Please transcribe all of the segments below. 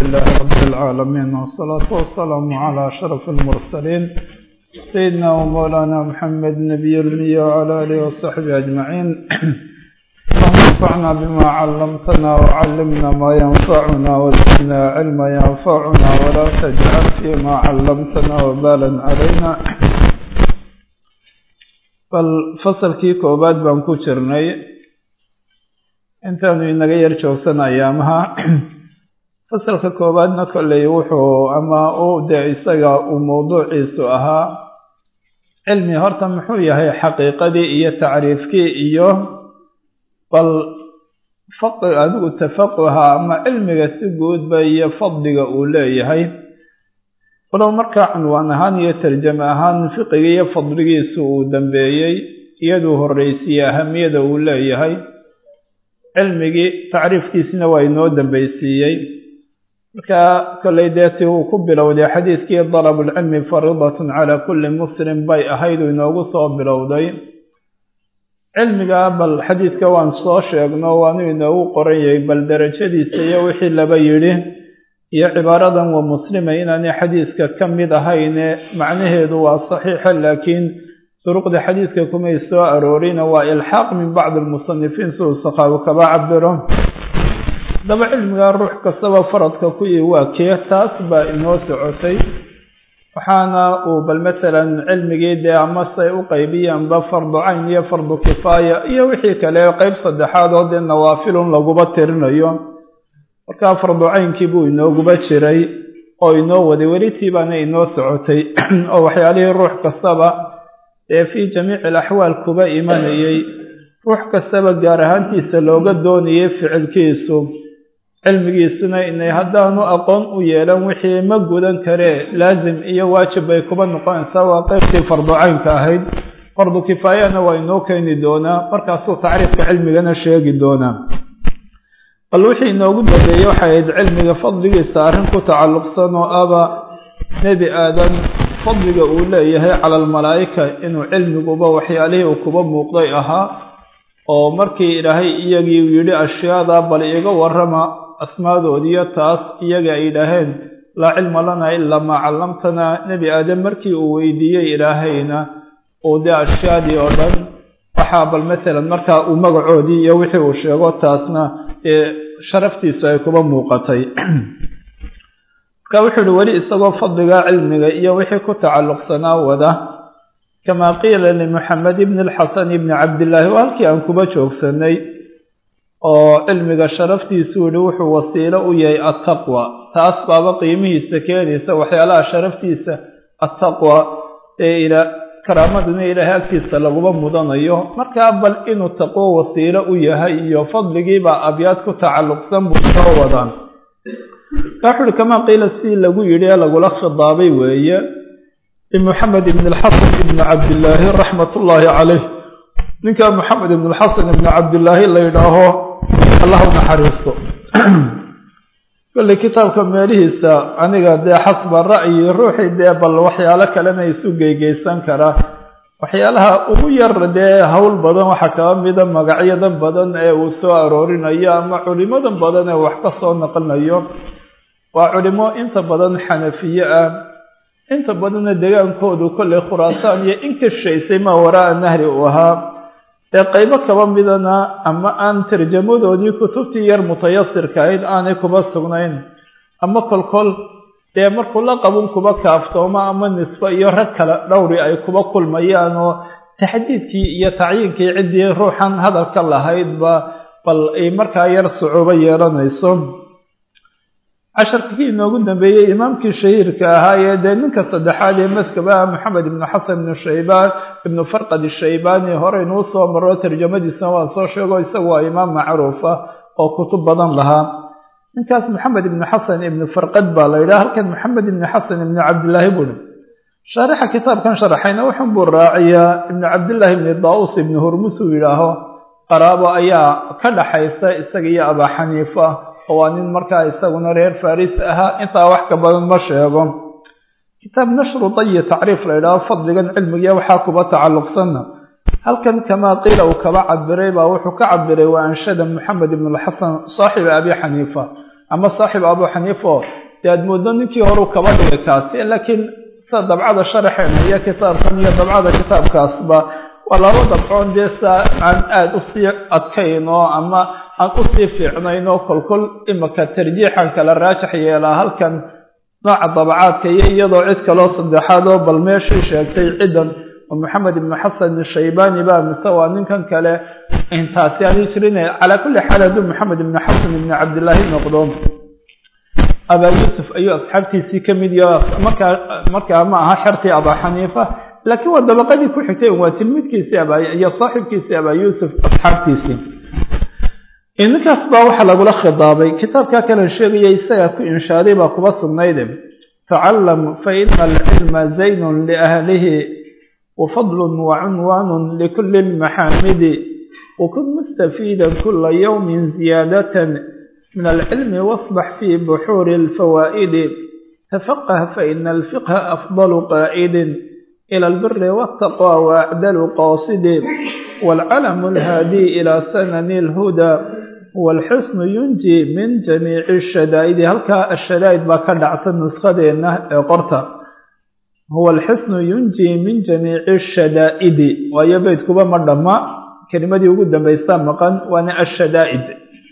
لله رب العالمين والصلاة والسلام على أشرف المرسلين سيدنا ومولانا محمد نبي الأمي وعلى آله وصحبه أجمعين. اللهم انفعنا بما علمتنا وعلمنا ما ينفعنا وزدنا علما ينفعنا ولا تجعل فيما علمتنا وبالا علينا. فالفصل كيكو بعد بانكو جرني intaanu inaga yar joogsan ayaamaha fasalka koobaadna kolley wuxuu ama uu de isaga uu mawduuciisu ahaa cilmi horta muxuu yahay xaqiiqadii iyo tacriifkii iyo bal adigu tafaquha ama cilmiga si guudba iyo fadliga uu leeyahay walow markaa cunwaan ahaan iyo tarjame ahaan fiqiga iyo fadligiisu uu dambeeyey iyaduu horreysiiyey ahamiyada uu leeyahay cilmigii tacriifkiisina waa inoo dambaysiiyey marka kolley deetii uu ku bilowday xadiidkii dalabulcilmi fariidatun calaa kulli muslim bay ahayd uu inoogu soo bilowday cilmiga bal xadiidka waan soo sheegno waanu inoogu qoran yahay bal darajadiisa iyo wixii laba yidhi iyo cibaaradan wa muslima inaanay xadiidka ka mid ahayne macnaheedu waa saxiixa laakiin duruqda xadiidka kumay soo aroorina waa ilxaaq min bacdi almusanifiin si uu sakaawi kaba cabiro daba cilmiga ruux kastaba faradka ku ii waa kee taas baa inoo socotay waxaana uu bal matalan cilmigii dee ama say u qaybiyaanba fardu cayn iyo fardu kifaaya iyo wixii kale qeyb saddexaad oo dee nawaafilun laguba tirinayo markaa fardu caynkii buu inooguba jiray oo inoo waday welitii baana inoo socotay oo waxyaalihii ruux kastaba ee fii jamiici alaxwaal kuba imanayay ruux kastaba gaar ahaantiisa looga doonayay ficilkiisu cilmigiisuna inay haddaanu aqoon u yeelan wixii ma gudan karee laasim iyo waajib bay kuba noqonaysaa waa qeybtii fardu caynka ahayd fardu kifaayana waa inoo keeni doonaa markaasuu tacriifka cilmigana sheegi doonaa bal wixii inoogu dambeeyey waxay ahayd cilmiga fadligiisa arrin ku tacalluqsan oo aba nebi aadan fadliga uu leeyahay cala almalaa'ika inuu cilmiguba waxyaalihii uu kuba muuqday ahaa oo markii ilaahay iyagii uu yidhi ashyaada bal iga warrama asmaadoodiyo taas iyaga ay yidhaaheen laa cilma lanaa ilaa maa callamtanaa nebi aadam markii uu weydiiyey ilaahayna uu dee ashyaadii oo dhan waxaa bal matalan markaa uu magacoodii iyo wixii uu sheego taasna ee sharaftiisu ay kuba muuqatay marka wuxuu uhi weli isagoo fadliga cilmiga iyo wixii ku tacalluqsanaa wada kamaa qiila limuxamed ibni alxasan ibni cabdillaahi waa halkii aan kuba joogsanay oo cilmiga sharaftiisuu yihi wuxuu wasiilo u yahay attaqwa taas baaba qiimihiisa keenaysa waxyaalaha sharaftiisa attaqwa ee karaamaduna ilaahay agtiisa laguma mudanayo markaa bal inuu taqwo wasiilo u yahay iyo fadligiibaa abyaad ku tacalluqsan buu soo wadaan wuxu uhi kamaa qiila si lagu yidhi ee lagula khidaabay weeye limuxamed ibn alxasan ibni cabdillaahi raxmat ullaahi caleyh ninkaa moxamed ibn alxasan ibni cabdillaahi la yidhaaho allah u naxariisto kolley kitaabka meelihiisa aniga dee xasba ra'yi ruuxii dee bal waxyaalo kalena isu geygeysan karaa waxyaalaha ugu yar dee howl badan waxaa kaba mida magacyadan badan ee uu soo aroorinayo ama culimadan badan ee wax ka soo naqlinayo waa culimo inta badan xanafiye ah inta badanna degaankoodu kolley khuraasaan iyo inka shaysay maa waraa nahri uu ahaa ee qaybo kaba midana ama aan tarjamadoodii kutubtii yar mutayasirka ahayd aanay kuba sugnayn ama kolkol dee markuu la qabun kuba kaaftooma ama nisfo iyo rag kale dhowri ay kuba kulmayaan oo taxdiidkii iyo tacyiinkii ciddii ruuxan hadalka lahaydba bal ay markaa yar sucuubo yeelanayso casharkii inoogu dambeeyey imaamkii shahiirka ahaa ee dee ninka saddexaad ee madkabaha moxamed ibnu xasan ibnu shaybaan ibnu farqad ishaybaani horeynuu soo maro tarjamadiisana waan soo sheego isagu waa imaam macruufa oo kutub badan lahaa ninkaas moxamed ibnu xasan ibnu farqad baa la yidhaha halkan moxamed ibnu xasan ibnu cabdillaahi buuri shaarixa kitaabkan sharaxayna wuxun buu raaciyaa ibnu cabdillaahi ibni daa'uus ibnu hurmus uu yidhaaho qaraabo ayaa ka dhaxaysa isaga iyo abaa xaniifa oo waa nin markaa isaguna reer faris ahaa intaa wax ka badan ma sheego kitaab nashru dayi tacriif la yidhaaho fadligan cilmigiya waxaa kuba tacalluqsanna halkan kamaa qiila uu kaba cabiray baa wuxuu ka cabiray waa anshada moxamed ibn alxasan saaxiba abi xaniifa ama saaxib abu xaniifa oo dee aad mooddo ninkii horeu kaba dhigay kaasi laakiin sida dabcada sharaxeena iyo kitaabkan iyo dabcada kitaabkaasba waa laba dabcoon dee saa aan aada usii adkayno ama aan usii fiicnayno kolkol imaka tarjiixan kala raajax yeelaa halkan nooca dabacaadka iyo iyadoo cid kaloo saddexaad oo bal meeshii sheegtay ciddan maxamed ibnu xasan shaybani baa mise waa ninkan kale intaasi aani jirin calaa kulli xaal hadduu maxamed ibnu xasan ibnu cabdillaahi noqdo abaa yuusuf ayuu asxaabtiisii ka mid yaho markaa ma aha xertii abaa xaniifa laakiin waa dabaqadii ku xigtay waa tilmidkiisii iyo saaxibkiisii abaa yuusuf asxaabtiisii ninkaas baa waxaa lagula khidaabay kitaabkaa kalen sheegaya isagaa ku inshaaday baa kuba sugnayde tacalam fa ina alcilma zaynun liahlihi wafadlun wacunwaanun likulli lmaxaamidi wakun mustafiidan kula yawmin ziyaadatan min alcilmi wasbax fii buxuuri alfawaa'idi tafaqah faina alfiqha afdalu qaa'idin ila albiri waltaqwa waacdalu qaasidi waalcalamu alhaadii ilaa sanani alhudaa والحسن ينجي من جميع الشدائد هلكا الشدائد ما كان عسى نسخدينا قرطة هو الحسن ينجي من جميع الشدائد ويبيت كبا مردما كلمة يقول بيستمقا وانا الشدائد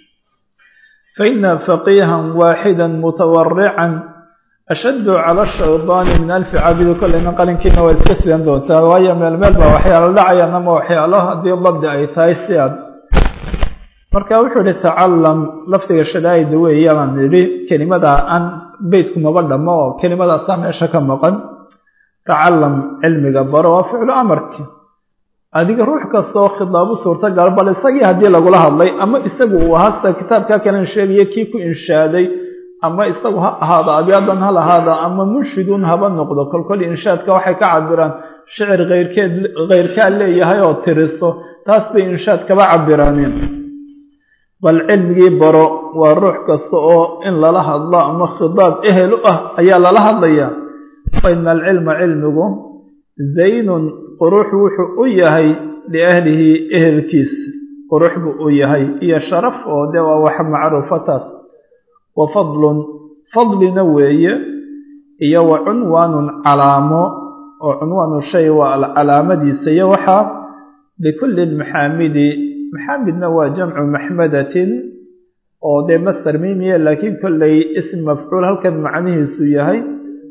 فإن فقيها واحدا متورعا أشد على الشيطان من ألف عبد كل من قال كنا ويسكسلن دونتا وهي من الملبى وحيال الله عيانا وحياله دي ضد أي تايسياد marka wuxuu yidhi tacalam lafdiga shadaa'id weeye baan yidhi kelimada aan beydku maba dhamo oo kelimadaasa meesha ka maqan tacalam cilmiga baro waa ficlu amarki adiga ruux kastoo khidaabu suurtagal bal isagii haddii lagula hadlay ama isagu uu hasta kitaabkaa kalen sheegaya kii ku inshaaday ama isagu ha ahaado abyadan ha lahaada ama munshiduun haba noqdo kolkol inshaadka waxay ka cabiraan shicir keyrkaa leeyahay oo tiriso taas bay inshaad kaba cabiraaneen bal cilmigii baro waa ruux kasta oo in lala hadlo ama khidaab ehel u ah ayaa lala hadlayaa fa ina alcilma cilmigu zaynun qurux wuxuu u yahay liahlihi ehelkiisa qurux buu u yahay iyo sharaf oo dee waa wax macruufataas wa fadlun fadlina weeye iyo wa cunwaanun calaamo oo cunwaanu shay waa calaamadiisa iyo waxaa likulli lmaxaamidi maxamedna waa jamcu maxmadatin oo dee master mimiya laakiin kolley ism mafcuul halkan macnihiisu yahay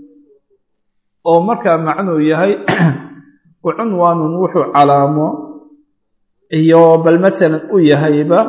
oo markaa macnuu yahay wacunwaanun wuxuu calaamo iyo bal matalan u yahayba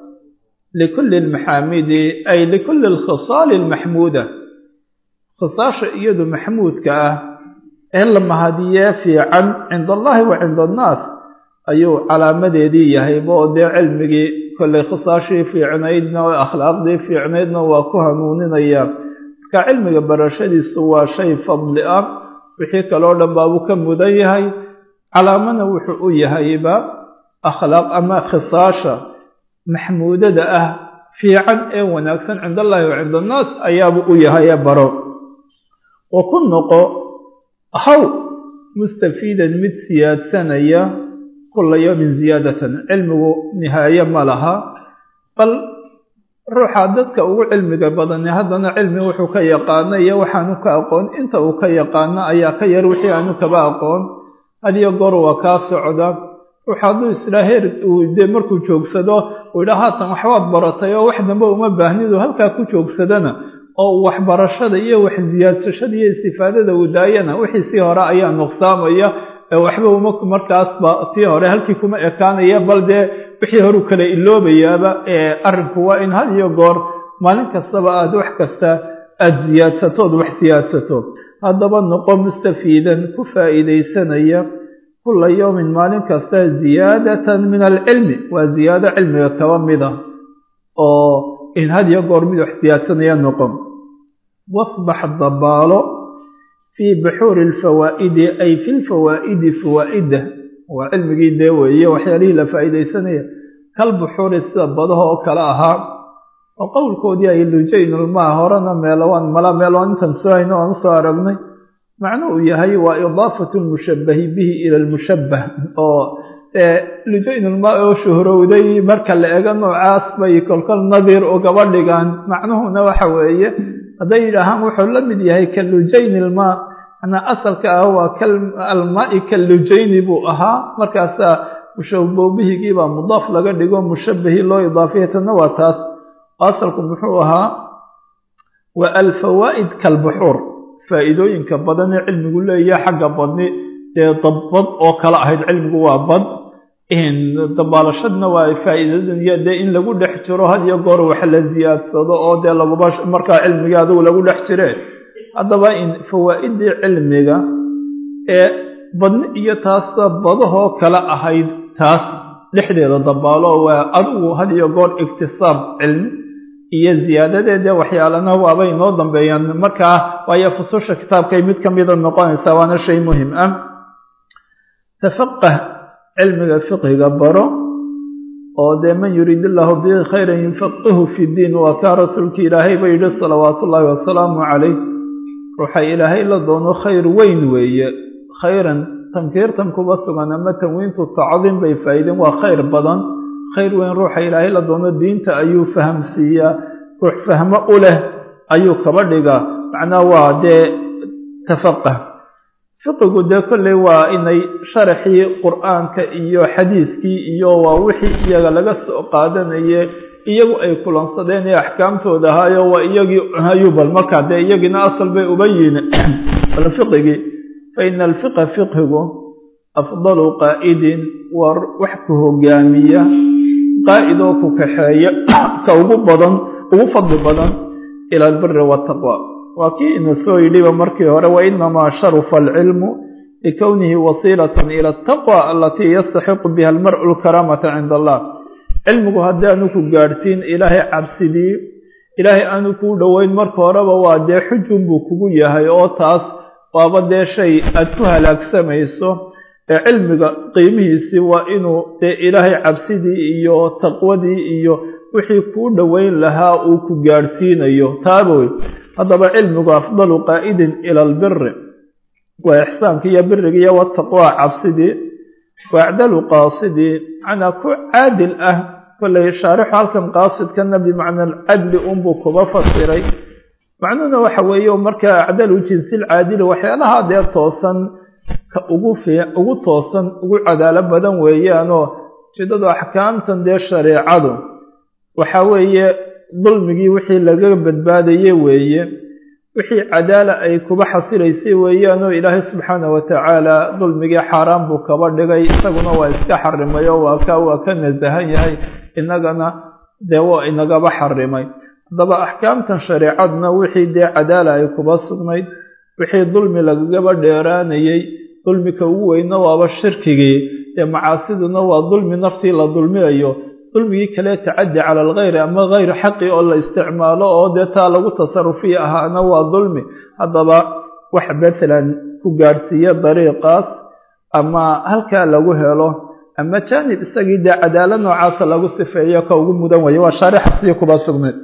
likulli lmaxaamidi ay likulli alkhisaali almaxmuuda khisaasha iyadu maxmuudka ah ee la mahadiyee fiican cinda allahi wa cinda annaas ayuu calaamadeedii yahayba oo dee cilmigii kolley khisaashii fiicnaydna oo akhlaaqdii fiicnaydna waa ku hanuuninaya marka cilmiga barashadiisu waa shay fadli ah wixii kaloo dhan baabuu ka mudan yahay calaamana wuxuu u yahayba akhlaaq ama khisaasha maxmuudada ah fiican ee wanaagsan cinda allahi wa cinda annaas ayaabuu u yahaye baro wa ku noqo haw mustafiidan mid siyaadsanaya kula yawmin ziyaadatan cilmigu nihaaye ma laha bal ruuxa dadka ugu cilmiga badani haddana cilmi wuxuu ka yaqaana iyo waxaanu ka aqoon inta uu ka yaqaano ayaa ka yar wixii aanu kaba aqoon hadiyo goor waa kaa socda ruux hadduu isla heer uu dee markuu joogsado uu yidhaa haatan waxbaad baratay oo wax dambe uma baahnidu halkaa ku joogsadana oo waxbarashada iyo wax ziyaadsashada iyo istifaadada uu daayana wixii sii hore ayaa nuqsaamaya waxba uma markaasba tii hore halkii kuma ekaanaya bal dee wixii horeu kale iloobayaaba arrinku waa in had iyo goor maalin kastaba aada wax kasta aada ziyaadsatood wax siyaadsato haddaba noqo mustafiidan ku faa'iidaysanaya kula yawmin maalin kasta ziyaadatan min alcilmi waa ziyaado cilmiga kaba mida oo in had iyo goor mid wax siyaadsanaya noqon wasbax dabaalo fii buxuuri alfawaa'idi ay fi lfawaa'idi fawaa'ida waa cilmigii dee weeye waxyaalihii la faa'iidaysanaya kal buxuuri sida badaha oo kale ahaa oo qowlkoodii ay lujaynulmaa horena meelwaan intan soo hayno aan usoo aragnay macnu uu yahay waa idaafatu lmushabahi bihi ila lmushabbah oo lujaynulmaa oo shuhrowday marka la ego noocaas bay kolkol nadiir ugaba dhigaan macnuhuna waxa weeye hadday yidhaahaan wuxuu la mid yahay kalujayni ilmaa manaa asalka ah waa almaai kalujayni buu ahaa markaasaa mushabbihgiibaa mudaaf laga dhigo mushabbihii loo idaafiyay tanna waa taas asalku muxuu ahaa wa alfawaa'id kalbuxuur faa'iidooyinka badan ee cilmigu leeyahay xagga badni dee dabbad oo kale ahayd cilmigu waa bad dabaalashadna waa faa'iidadan iyo dee in lagu dhex jiro had iyo goor wax la ziyaadsado oo dee laguba markaa cilmiga adigu lagu dhex jire haddaba in fawaa'idii cilmiga ee badni iyo taas badahoo kale ahayd taas dhexdeeda dabaalo waa adigu had iyo goor iktisaab cilmi iyo ziyaadadeeda waxyaalana waabay noo dambeeyaan markaa waayo fususha kitaabkay mid ka mida noqonaysaa waana shay muhim ah tafaqah cilmiga fiqhiga baro oo dee man yuriid illaahu bihi khayran yufaqihu fi diin waa kaa rasuulka ilaahay ba yidhi salawaatu ullaahi wasalaamu calayh ruuxa ilaahay la doono khayr weyn weeye khayran tankiirtan kuba sugan ama tanwiintu tacdiim bay faa'iideen waa khayr badan khayr weyn ruuxa ilaahay la doono diinta ayuu fahamsiiyaa ruux fahmo u leh ayuu kaba dhigaa macnaa waa dee tafaqah fiqigu dee kolley waa inay sharaxii qur'aanka iyo xadiiskii iyo waa wixii iyaga laga soo qaadanaye iyagu ay kulansadeen ee axkaamtooda ahaayo waa iyagii hayubal markaa dee iyagiina asal bay uba yihiin bal fiqigii fa ina alfiqa fiqhigu afdalu qaa'idin waa wax ku hogaamiya qaa'id oo ku kaxeeya ka ugu fadli badan ila albiri waataqwa waa kii ina soo yidhiba markii hore wainamaa sharufa alcilmu likownihi wasiilatan ila ataqwa alatii yastaxiqu biha almar'u alkaraamata cinda allah cilmigu haddii aanu ku gaadhtiin ilaahay cabsidii ilaahay aanu kuu dhoweyn marka horeba waa dee xujun buu kugu yahay oo taas waaba dee shay aad ku halaagsamayso ee cilmiga qiimihiisii waa inuu dee ilaahay cabsidii iyo taqwadii iyo wixii kuu dhoweyn lahaa uu ku gaadhsiinayo taabawey haddaba cilmigu afdalu qaa'idin ila albiri waa ixsaanka iyo biriga iyo wataqwa cabsidii waacdalu qaasidii macnaa ku caadil ah kollay shaarixu halkan qaasidkana bimacna alcadli unbuu kuba fasiray macnuhuna waxa weeye markaa acdalu jinsil caadili waxyaalaha dee toosan ka ugu toosan ugu cadaalo badan weeyaanoo ujeedadu axkaamtan dee shareecadu waxa weeye dulmigii wixii laga badbaadaye weeye wixii cadaala ay kuba xasilaysay weeyaanoo ilaahay subxaana watacaala dulmigii xaaraan buu kaba dhigay isaguna waa iska xarimay oo waa ka nasahan yahay inagana dee waa inagaba xarimay haddaba axkaamtan shareecaduna wixii dee cadaala ay kuba sugnayd wixii dulmi lagagaba dheeraanayey dulmika ugu weyna waaba shirkigii dee macaasiduna waa dulmi naftii la dulmiyayo dulmigii kale tacaddi cala alkhayri ama hayr xaqi oo la isticmaalo oo dee taa lagu tasarufiya ahaana waa dulmi haddaba wax maalan ku gaadhsiiya dariiqaas ama halkaa lagu helo ama jaanib isagii dee cadaalo noocaasa lagu sifeeyo ka ugu mudan waye waa shaarixa sidii kuba sugnayd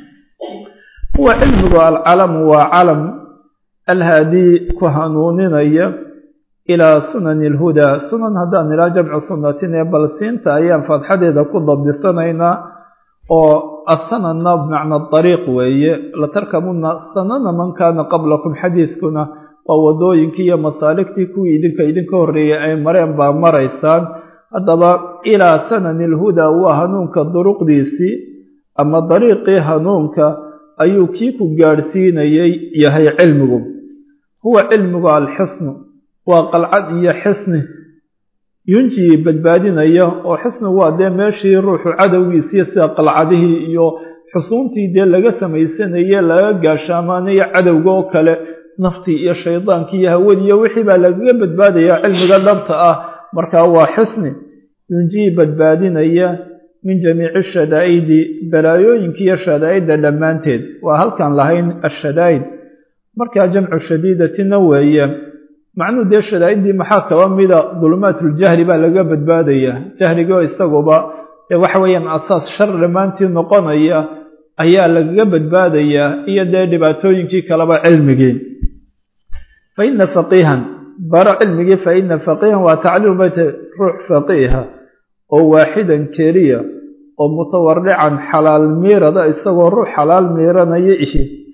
huwa cilmigu alcalamu waa calam alhaadii ku hanuuninaya ilaa sunani alhudaa sunan haddaan ilaa jamcu sunnatin ee balsiinta ayaan faadxadeeda ku dabdisanaynaa oo asanana bimacna dariiq weeye latarkabuna sanana man kaana qablakum xadiiskuna waa wadooyinkii iyo masaaligtii kuwii idinka horreeyey ay mareen baa maraysaan haddaba ilaa sanani alhudaa waa hanuunka duruqdiisii ama dariiqii hanuunka ayuu kii ku gaadhsiinayay yahay cilmigu huwa cilmigu alxisnu waa qalcad iyo xisni yunjii badbaadinaya oo xisnigu waa dee meeshii ruuxu cadowgiisiiyo sida qalcadihii iyo xusuuntii dee laga samaysanayey laga gaashaamaanayo cadowga oo kale naftii iyo shaydaankii iyo hawadii iyo wixii baa lagaga badbaadaya cilmiga dhabta ah markaa waa xisni yunjii badbaadinaya min jamiici shadaa'idi balaayooyinka iyo shadaa'idda dhammaanteed waa halkaan lahayn ashadaa'id markaa jamcu shadiidatina weeye macnuhu dee shadaa'idii maxaa kaba mida dulumaatuljahli baa laga badbaadayaa jahligoo isaguba dee waxa weeyaan asaas shar dhammaantii noqonaya ayaa lagaga badbaadayaa iyo dee dhibaatooyinkii kaleba cilmigii fa ina faqiihan baro cilmigii fa ina faqiihan waa tacliimu bayta ruux faqiiha oo waaxidan keliya oo mutawarrican xalaal miirada isagoo ruux xalaal miiranaya ihi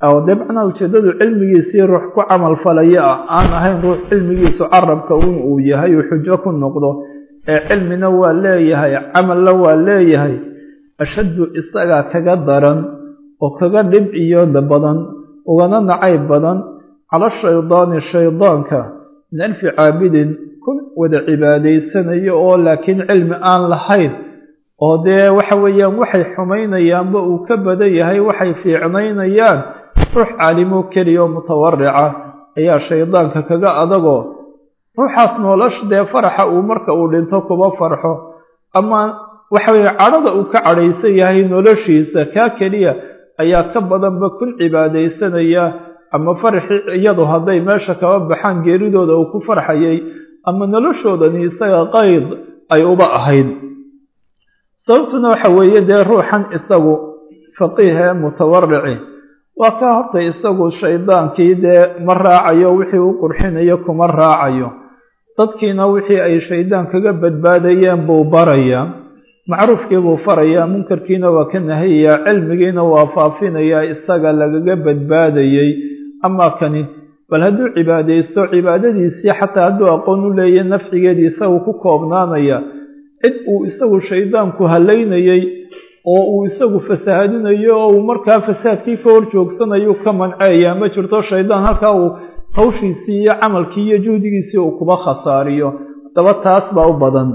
oo dabcan ujeedadu cilmigiisii ruux ku camal falaya aan ahayn ruux cilmigiisu carabka uu yahay uu xujo ku noqdo ee cilmina waa leeyahay camalna waa leeyahay ashaddu isaga kaga daran oo kaga dhib iyo badan ugana nacayb badan cala shaydaani shaydaanka min alfi caabidin kun wada cibaadaysanayo oo laakiin cilmi aan lahayn oo dee waxa weeyaan waxay xumaynayaanba uu ka badan yahay waxay fiicnaynayaan ruux caalimo keliya oo mutawarica ayaa shaydaanka kaga adagoo ruuxaas nolosha dee faraxa uu marka uu dhinto kuba farxo ama waxa weeye cadhada uu ka cadhaysan yahay noloshiisa kaa keliya ayaa ka badanba kun cibaadaysanaya ama farxi iyadu hadday meesha kaba baxaan geeridooda uu ku farxayay ama noloshoodani isaga qayd ay uba ahayd sababtuna waxa weeye dee ruuxan isagu faqiihe mutawarici waa ka horta isagu shaydaankii dee ma raacayo wixii u qurxinayo kuma raacayo dadkiina wixii ay shaydaan kaga badbaadayeen buu barayaa macruufkii buu farayaa munkarkiina waa ka nahayayaa cilmigiina waa faafinayaa isaga lagaga badbaadayay ama kani bal hadduu cibaadaysto cibaadadiisii xataa hadduu aqoon u leeyahay nafcigeedii isagu ku koobnaanaya cid uu isagu shaydaanku halaynayay oo uu isagu fasahaadinayo oo uu markaa fasaadkii ka hor joogsanayo ka manceeyaa ma jirto shaydaan halkaa uu hawshiisii iyo camalkii iyo juhdigiisii uu kuba khasaariyo haddaba taas baa u badan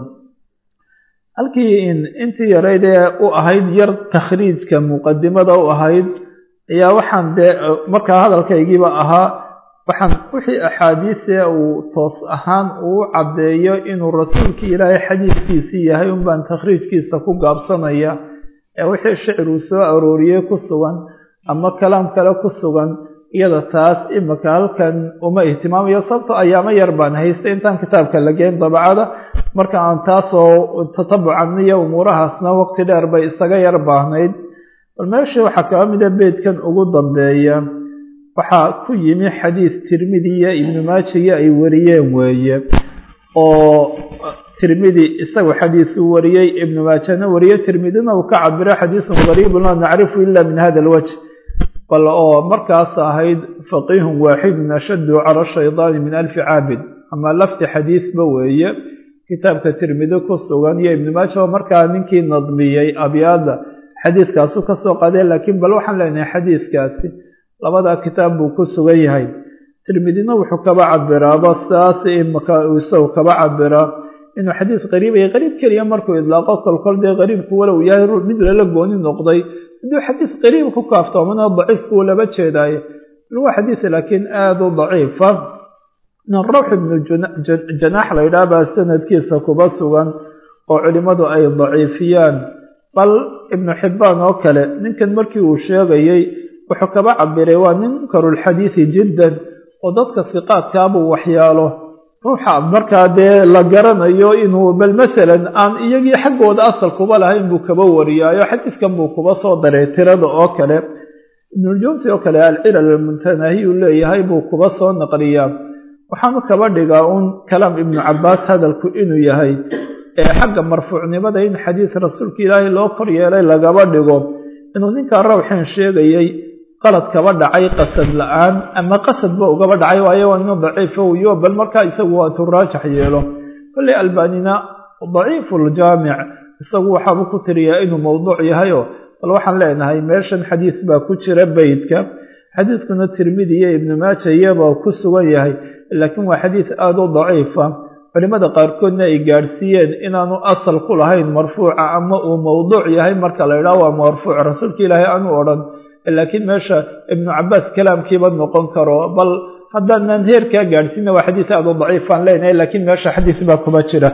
halkii intii yarayd ee u ahayd yar takhriijka muqadimada u ahayd ayaa waxaan dee markaa hadalkaygiiba ahaa waxaan wixii axaadiisee uu toos ahaan uu caddeeyo inuu rasuulkii ilaahay xadiidkiisii yahay unbaan takhriijkiisa ku gaabsanaya ee wixii shicir uu soo arooriyey ku sugan ama kalaam kale ku sugan iyada taas imika halkan uma ihtimaamayo sababto ayaamo yar baan haystay intaan kitaabka la geyn dabacada marka aan taasoo tatabucan iyo umuurahaasna waqti dheer bay isaga yar baahnayd bal meeshii waxaa kaba mida beydkan ugu dambeeya waxaa ku yimi xadiis tirmidi iyo ibnu maajiya ay wariyeen weeye oo tirmidi isagu xadiisuu wariyey ibnu maajana wariye tirmidina uu ka cabiro xadiisun gariibun laa nacrifu ila min hada alwajh bal oo markaas ahayd faqiihun waaxidun ashaddu cala shaydaani min alfi caabid ama lafti xadiisba weeye kitaabka tirmidi ku sugan iyo ibnu maaja oo markaa ninkii nadmiyey abyaada xadiiskaasu ka soo qadee laakiin bal waxaan leenahay xadiiskaasi labada kitaab buu ku sugan yahay tirmidina wuxuu kaba cabiraaba saas imaka isagu kaba cabiraa inuu xadiis qariib yahay qariib keliya markuu idlaaqo kolkol dee qariibku walow yahay ruux mid lala gooni noqday hadduu xadiis qariib ku kaaftoomana daciifkuu laba jeedaaye waa xadiis laakiin aada u daciifa rawx ibnu janaax la yidhaha baa sanadkiisa kuba sugan oo culimmadu ay daciifiyaan bal ibnu xibbaan oo kale ninkan markii uu sheegayey wuxuu kaba cabiray waa nin munkarulxadiisi jiddan oo dadka hiqaadkaabuu waxyaalo ruuxa markaa dee la garanayo inuu bal masalan aan iyagii xaggooda asal kuba lahayn buu kaba wariyaayo xadiiskan buu kuba soo daray tirada oo kale ibnuljawsi oo kale alcilal almuntanahi uu leeyahay buu kuba soo naqliyaa waxaanu kaba dhigaa uun kalaam ibnu cabaas hadalku inuu yahay ee xagga marfuucnimada in xadiis rasuulka ilaahay loo kor yeelay lagaba dhigo inuu ninkaa rawxeen sheegayey qalad kaba dhacay qasad la-aan ama qasadba ugaba dhacay waayo waa nin daciifa wiyo bal markaa isagu waa intuu raajax yeelo kolley albanina daciifuljaamic isagu waxaabuu ku tiriyaa inuu mowduuc yahayo bal waxaan leenahay meeshan xadiis baa ku jira beydka xadiiskuna tirmidi iyo ibnu maaja iyabaa ku sugan yahay laakiin waa xadiis aada u daciifa culimada qaarkoodna ay gaadhsiiyeen inaanu asal ku lahayn marfuuca ama uu mowduuc yahay marka la idhaha waa marfuuc rasuulka ilaahay aanu odhan laakiin meesha ibnu cabaas kalaamkiiba noqon karo bal haddaanan heerkaa gaadhsiina waa xadiis aada u daciifaan leenahay laakiin meesha xadiis baa kuma jira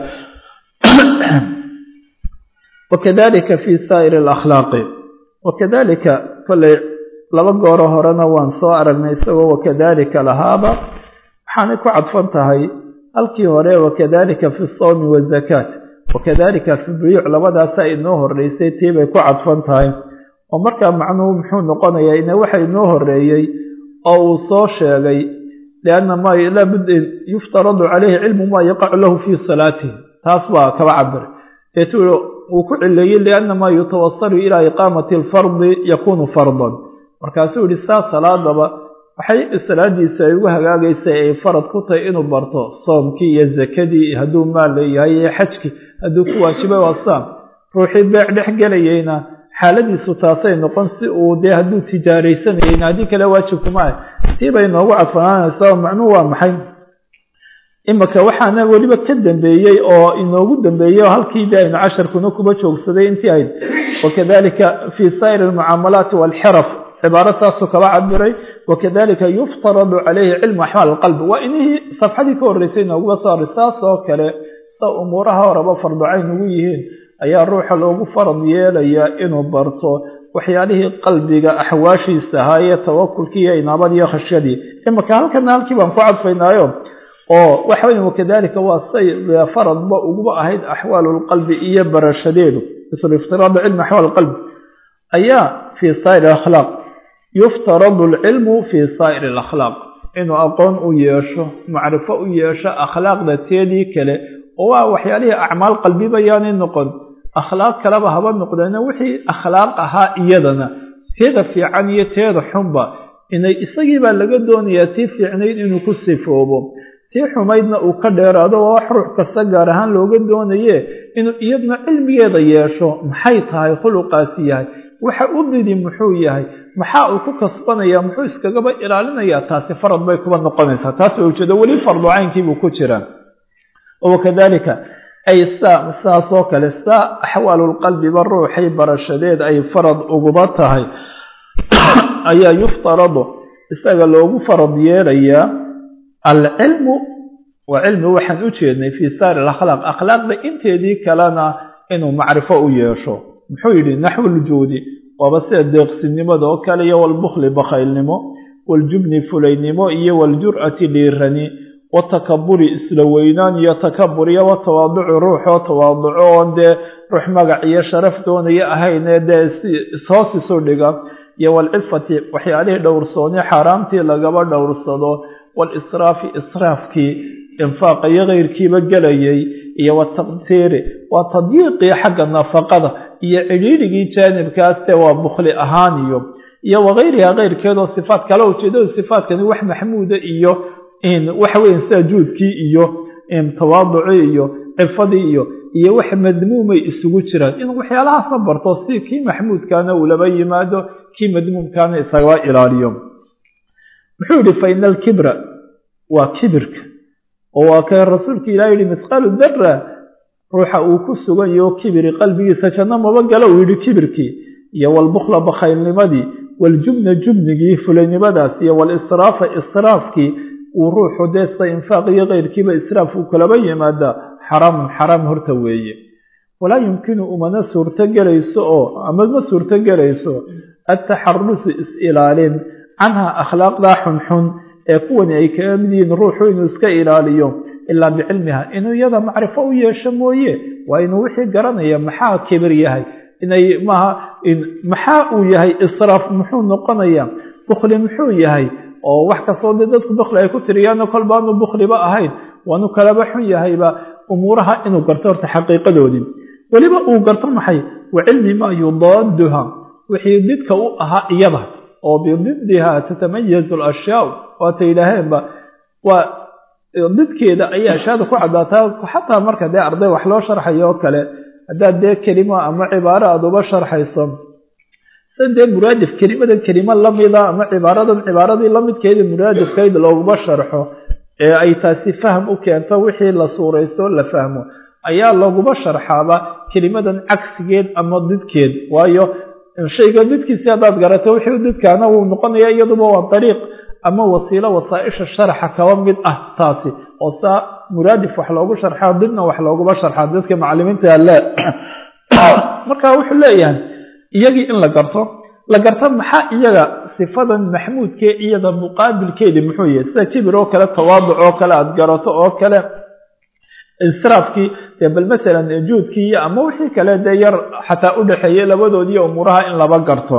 wakadalika fi saa'iri alakhlaaqi wakadalika kolley laba gooro horena waan soo aragnay isagoo wakadalika lahaaba waxaanay ku cadfan tahay halkii hore wakadalika fi sawmi wazakaat wakadalika fi buyuuc labadaasaa inoo horeysay tii bay ku cadfan tahay oo markaa macnuhu muxuu noqonayaa ina waxa inoo horeeyey oo uu soo sheegay lianna maa laabud yuftaradu calayhi cilmu maa yaqacu lahu fii salaatihi taas baa kaba cabir uu ku cileeyey lianna maa yutawasalu ilaa iqaamati alfardi yakunu fardan markaasuu yidhi saa salaadaba waxay salaadiisu ay ugu hagaagaysay ay farad ku tahay inuu barto soomkii iyo zakadii hadduu maal leeyahay iyo xajkii hadduu ku waajibay waa saa ruuxii beec dhex gelayeyna xaaladiisu taasay noqon si uu dee hadduu tijaaraysanayeyna haddii kale waajibkuma ah tii bay noogu cadfanaanaysaa macnuhu waa maxay imaka waxaana weliba ka dambeeyey oo inoogu dambeeyey oo halkii de aynu casharkuna kuba joogsaday intii ahayd wakadalika fii saa'ir almucaamalaati waalxiraf cibaaro saasuu kaba cabiray wakadalika yuftaradu calayhi cilmu axwaal alqalbi waa inihii safxadii ka horreysay nooguba soo array saas oo kale sa umuuraha horeba farducayn ugu yihiin ayaa ruuxa loogu farad yeelayaa inuu barto waxyaalihii qalbiga axwaashiisa ahaa iyo tawakulkii iyo inaabadii iyo khashyadii imaka halkana halkii baan ku cadfaynaayo oo waxa weeye wakadalika waa say faradba uguba ahayd axwaalu lqalbi iyo barashadeedu misl iftiraadu cilmi axwaal qalbi ayaa fii saa'ir akhlaaq yuftaradu alcilmu fii saa'ir alakhlaaq inuu aqoon u yeesho macrifo u yeesho akhlaaqda teedii kale oo waa waxyaalihii acmaal qalbiba yaanay noqon akhlaaq kaleba haba noqdeena wixii akhlaaq ahaa iyadana teeda fiican iyo teeda xunba inay isagiibaa laga doonayaa tii fiicnayd inuu ku sifoobo tii xumaydna uu ka dheeraado waa wax ruux kasta gaar ahaan looga doonaye inuu iyadna cilmigeeda yeesho maxay tahay khuluqaasi yahay waxa u didi muxuu yahay maxaa uu ku kasbanaya muxuu iskagaba ilaalinayaa taasi farad bay kuba noqonaysaa taas way ujeedo weli fardu caynkiibuu ku jiraa wakadalika ay saasoo kale saa axwaalulqalbiba ruuxay barashadeed ay farad uguba tahay ayaa yuftaradu isaga loogu farad yeelayaa alcilmu waa cilmi waxaan u jeednay fii saa'ir alakhlaaq akhlaaqda inteedii kalena inuu macrifo u yeesho muxuu yidhi naxwuljuudi waaba sida deeqsinimada oo kale iyo walbukhli bakhaylnimo waljubni fulaynimo iyo waljur'ati dhiirani watakaburi isla weynaan iyo takabur iyo watawaaduci ruuxoo tawaaduco oon dee ruux magac iyo sharaf doonaya ahaynee dee ishoos isu dhiga iyo walcifati waxyaalihii dhowrsooni xaaraamtii lagaba dhowrsado walisraafi israafkii infaaqa iyo keyrkiiba gelayay iyo wataqtiiri waa tadyiiqii xagga nafaqada iyo cidhiirigii jaanibkaas dee waa bukhli ahaan iyo wakayriha keyrkeedoo sifaat kala ujeedada sifaatkani wax maxmuuda iyo waxa weya sida juudkii iyo tawaaducii iyo cifadii iyo wax madmuumay isugu jiraan inuu waxyaalahaasna barto si kii maxmuudkaana uu laba yimaado kii madmuumkaana isagaba ilaaliyo muxuu yihi fa ina alkibra waa kibirka oo waa ka rasuulka ilaah yihi mithqaalu dara ruuxa uu ku sugan yaho kibiri qalbigiisa janno maba galo uu yihi kibirkii iyo walbukhla bakhaylnimadii waljubna jubnigii fulaynimadaas iyo walisraafa israafkii uu ruuxu dee sida infaaq iyo keyrkiiba israaf uu kalaba yimaadaa xaraamun xaraam horta weeye walaa yumkinu umana suurtogelayso oo ama ma suurtogelayso ataxarusu is-ilaalin canha akhlaaqdaa xunxun ee kuwani ay kaga mid yihiin ruuxu inuu iska ilaaliyo ilaa bicilmiha inuu iyada macrifo u yeesho mooye waa inuu wixii garanaya maxaa kibir yahay maxaa uu yahay israaf muxuu noqonaya bukhli muxuu yahay oo wax kastoo dee dadku bukhli ay ku tiriyaano kol baanu bukhliba ahayn waanu kalaba xun yahayba umuuraha inuu garto horta xaqiiqadoodii weliba uu garto maxay wa cilmi maa yudaaduha wixii didka u ahaa iyada oo bididdiha tatamayazu alashyaa waata yidhaaheenba waa didkeeda ayaa ashyaada ku caddaataa xataa marka dee arday wax loo sharxayo oo kale haddaad dee kelimo ama cibaaro aada uba sharxayso sida dee muraadif kelimadan kelimo lamida ama cibaaradii lamidkeedii muraadifkayd looguma sharxo ee ay taasi fahm u keento wixii la suuraysto la fahmo ayaa looguba sharxaaba kelimadan cagsigeed ama didkeed waayo shayga didkiisi haddaad garato wixii didkaana wuu noqonaya iyaduba waa dariiq ama wasiilo wasaaisha sharaxa kaba mid ah taasi oo saa muraadif wax loogu sharxaa didna wax looguma sharxaa dadka macalimiinta alle marka wuxuu leeyahay iyagii in la garto maxaa iyaga sifadan maxmuudkee iyada muqaabilkeedii muxuu yahay sida kibir oo kale tawaaduc oo kale aada garato oo kale israafkii dee bal masalan juudkii iyo ama wixii kale dee yar xataa u dhexeeyey labadoodiiyo umuuraha in laba garto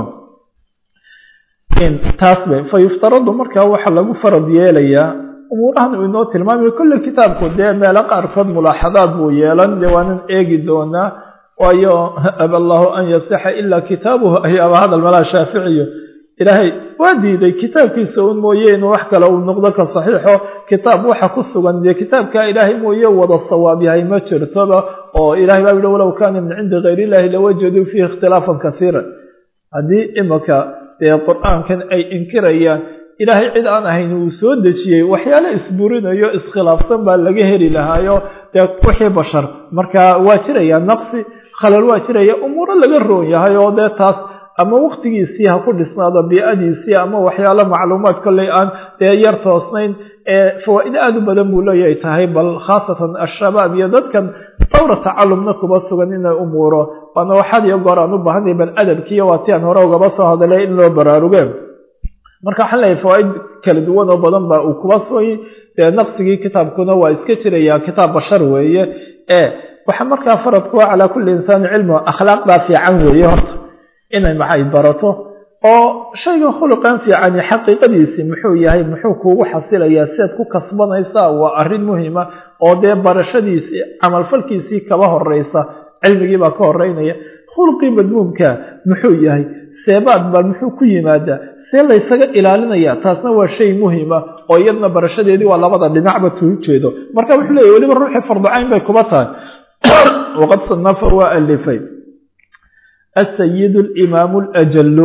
taasbe fa yuftaradu markaa waxa lagu farad yeelayaa umuurahan uu inoo tilmaamayo kolle kitaabku dee meelo qaarkood mulaaxadaad buu yeelan dee waanan eegi doonaa waayo aba allahu an yasixa ilaa kitaabuhu ayaaba hadal malaa shaaficiyo ilaahay waa diiday kitaabkiisa un mooye inuu wax kale uu noqdo ka saxiixo kitaab waxa ku sugan dee kitaabka ilaahay mooye wada sawaab yahay ma jirtoba oo ilaahay baa yidhi walow kaana min cindi gayri illaahi lawajaduu fiihi ikhtilaafan kasiira haddii imaka dee qur-aankan ay inkirayaan ilaahay cid aan ahayn uu soo dejiyey waxyaale isburinayo iskhilaafsan baa laga heli lahaayo dee wixii bashar marka waa jiraya naqsi khalal waa jiraya umuuro laga roon yahay oo dee taas ama waqtigiisii ha ku dhisnaado bii'adiisii ama waxyaalo macluumaad kolley aan dee yar toosnayn fawaa'ido aada u badan buu leeyahay tahay bal khaasatan ashabaab iyo dadkan dowra tacalumna kuba sugan inay umuuro waana waxaad iyo goor aan u baahanay bal adabkiiyo waa ti aan hore ugaba soo hadalay in loo baraaruge marka waxaan leeyahay fawaa'id kala duwan oo badan baa uu kuba sooyay dee naqsigii kitaabkuna waa iska jiraya kitaab bashar weeye waxaa markaa farad kuwa calaa kulli insaani cilmu akhlaaqdaa fiican weeye horta inay maxay barato oo shaygan khuluqan fiicani xaqiiqadiisii muxuu yahay muxuu kuugu xasilayaa sidaad ku kasbanaysaa waa arrin muhiima oo dee barashadiisii camalfalkiisii kaba horeysa cilmigii baa ka horeynaya khuluqii madmuumka muxuu yahay seebaad bal muxuu ku yimaadaa see laysaga ilaalinaya taasna waa shay muhiima oo iyadna barashadeedii waa labada dhinacba tuu jeedo marka wuxuu leeyahy weliba ruuxii farducayn bay kuba tahay waqad sanafa waa alifay السيد الإمام الأجل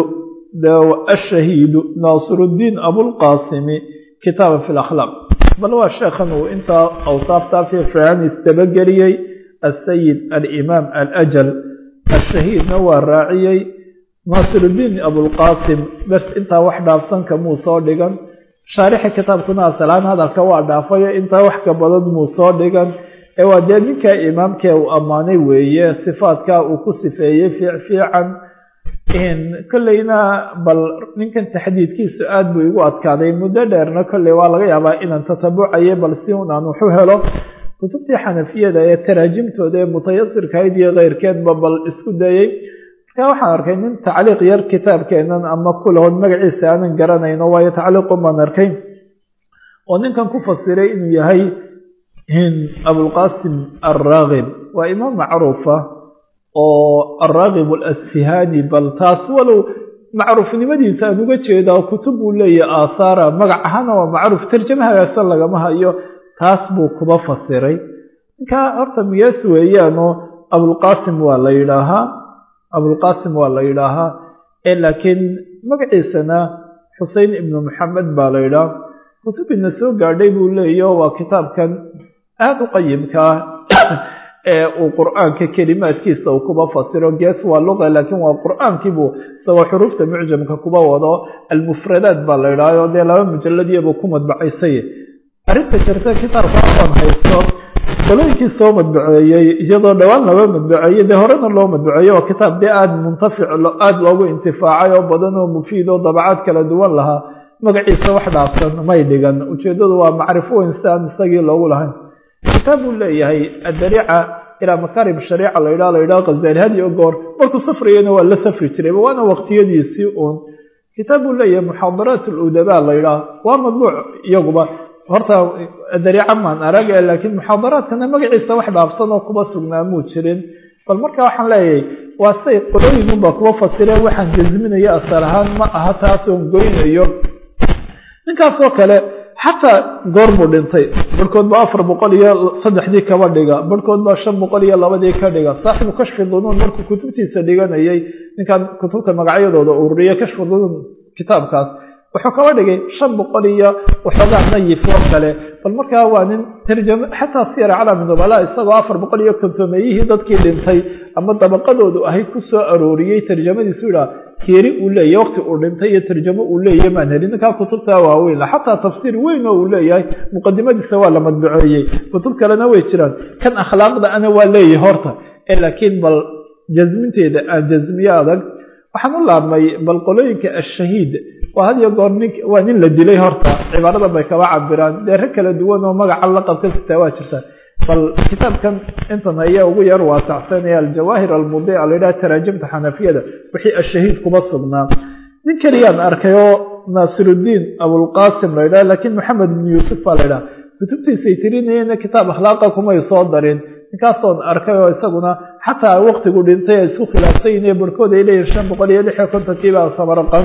الشهيد ناصر الدين أبو القاسم كتاب في الأخلاق بل هو الشيخ وإنت أوصافته في فرعان استبقري السيد الإمام الأجل الشهيد نوى الراعي ناصر الدين أبو القاسم بس إنت واحدة أفسنك موسى لغن شارح كتاب كنا سلام هذا الكواد عفايا إنت واحدة بلد موسى لغن waa dee ninka imaamka uu ammaanay weeye sifaadka uu ku sifeeyey fiican kolleyna bal ninkan taxdiidkiisu aad buu igu adkaaday muddo dheerna kolley waa laga yaabaa inaan tatabucayo bal si un aan wuxu helo kutubtii xanafiyada ee taraajimtooda ee mutayasirkahayd iyo keyrkeedba bal isku dayey marka waxaan arkay nin tacliiq yar kitaabkeenan ama kulahood magaciisa aanan garanayno waayo tacliiqun baan arkay oo ninkan ku fasiray inuu yahay abulqasim alraagib waa imaam macruufa oo alraagib alasfihani bal taas walow macruufnimadiisa aan uga jeedaa kutub buu leeyahay aahaara magac ahaana waa macruuf tarjamahagaasan lagama hayo taas buu kuba fasiray ninka horta miyaas weeyaanoo abulqasim waa la yidhaahaa laakiin magaciisana xusein ibnu maxamed baa la yidhaha kutubina soo gaadhay buu leeyaho waa kitaabkan aada u qayimkaa ee uu qur-aanka kelimaadkiisa uu kuba fasiro gees waa luqa laakiin waa qur-aankiibuu isagoo xuruufta mucjamka kuba wado almufradaat baa la idhaaho dee 2 mujalladiyabuu ku madbacaysay arrinta jirta kitaabka afan haysto qolooyinkii soo madbaceeyey iyadoo dhowaan laba madbaceeyey dee horena loo madbaceeyo oo kitaab dee aada muntafic aada loogu intifaacay oo badan oo mufiid oo dabacaad kala duwan lahaa magaciisa wax dhaafsan may dhigan ujeeddadu waa macrifo weyn si aan isagii loogu lahayn kitaab buu leeyahay addariica ilaa makaarib shariica la yidhaha qazali hadiyo goor markuu safriyeyna waa la safri jirayba waana waqtiyadiisii uun kitaab buu leeyahay muxaadaraat aludabaa la yidhaha waa madbuuc iyaguba horta addariica maan arag laakiin muxaadaraadkana magaciisa wax dhaafsan oo kuba sugnaa muu jirin bal marka waxaan leeyahay waa say qolooyinunbaa kuba fasireen waxaan jasminayo asal ahaan ma aha taas oon goynayo ninkaasoo kale xataa goor buu dhintay barhkood baa 403 kaba dhiga barhkood baa 502 ka dhiga saaxibu kashfi dunuun markuu kutubtiisa dhiganayay ninkan kutubta magacyadooda ururiya kashfi dunuun kitaabkaas wuxuu kaba dhigay 500 waxoogaa nayif oo kale bal markaa waa nin tarjamo xataa siyar calaami nubala isagoo 450 dadkii dhintay ama dabaqadoodu ahayd ku soo arooriyey tarjamadiisu ilaa geeri uu leeyahay waqti uu dhintay iyo tarjamo uu leeyahay maan helin ninkaa kutubta waaweyn xataa tafsiir weyn oo uu leeyahay muqadimadiisa waa la madbuceeyey kutub kalena way jiraan kan akhlaaqda ana waa leeyahay horta laakiin bal jazminteeda aan jazmiye adag waxaan u laabmay bal qolooyinka ashahiid waa had iyo goor waa nin la dilay horta cibaarada bay kaba cabiraan dheere kala duwan oo magaca laqabka sitaa waa jirta bal kitaabkan intan ayaa ugu yar waasacsanaya aljawaahir almudiica la yidhaha taraajimta xanafiyada wixii ashahiid kuba sugnaa nin kaliyaan arkay oo naasirudiin abulqasim la yidhaha laakiin maxamed ibn yuusuf baa la yidhaha kutubtiisay tirinayeen kitaab akhlaaqa kumay soo darin ninkaasoon arkay oo isaguna xataa waqtigu dhintay ay isku khilaafsan yihiin barhkood ay leeyihin 556 kiibaa samarqand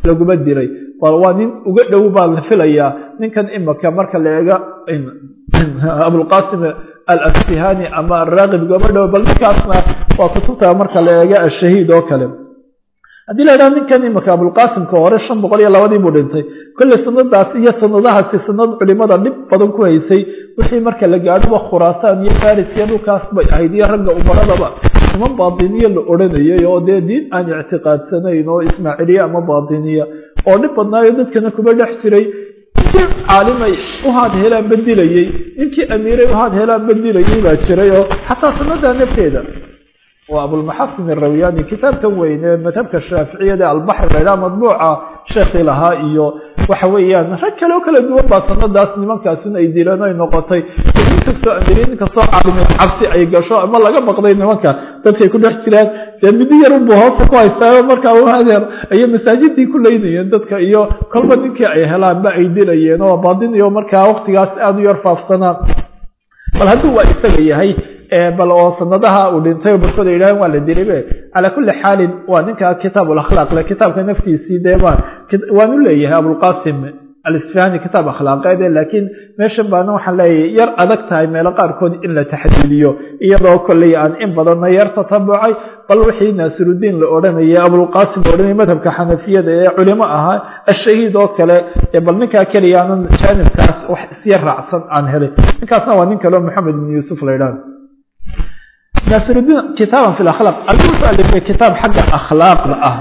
laguma dilay waa nin uga dhow baa la filayaa ninkan imaka marka la eega abulqasim al-asfihani ama arraaqib gaba dhow bal ninkaasna waa kutubta marka la eega ashahiid oo kale haddii la yidhaha ninkan imaka abulqaasimka hore 502 buu dhintay kolley sanadaas iyo sanadahaasi sanad culimada dhib badan ku haysay wixii marka la gaadhoba khuraasaan iyo faris iyo dhulkaas bay ahayd iyo ragga umaradaba niman baatiniya la odhanayay oo dee diin aan ictiqaadsanayn oo ismaaciiliya ama baatiniya oo dhib badnaayo dadkana kuma dhex jiray ninkii caalimay u haad helaan badilayey ninkii amiiray u haad helaan badilayey baa jiray oo xataa sanada nafteeda وأبو المحسن الروياني كتاب كوين مذهب الشافعية البحر إلى مطبوعة شيخ لها إيو وحويان ركا لو كلا دوان باصنا داس نمان كاسون أي ديلانا ينقطي إنك السوء أمرين إنك السوء عالم عبسي أي قشاء أما الله قبق دي نمان كا تبكي يكون احتلال بدي يربوها سقوى السابة مركا وهذا أي مساجد دي كل يدين تبك إيو كل ما دينك أي هلان با أي ديلايين وبعدين يوم مركا وقت قاس آدو يرفع في سنة فالهدو وإستغي هاي بل oo sanadaha uu dhintay barkooda ilaahay waa la diray ala kulli xaal waa ninka kitaab al-akhlaaq la kitaabka naftiisii deemaan waanu leeyahay Abu al-Qasim al-Isfahani kitaab akhlaaqeed laakiin meesha baan waxaan leeyahay yar adag tahay meel qaar kood in la taxdiiliyo iyadoo kulli aan in badan yar tatabucay bal wixii Nasiruddin la oranayay Abu al-Qasim oranayay madhabka Xanafiyada ee culimo ahaa ashahiid oo kale bal ninka kaliyaana jaanibkaas wax isii raacsan aan helay ninkaasna waa nin kale Maxamed ibn Yusuf Laylan ناصر الدين كتابا في الأخلاق المؤلف في كتاب حق أخلاق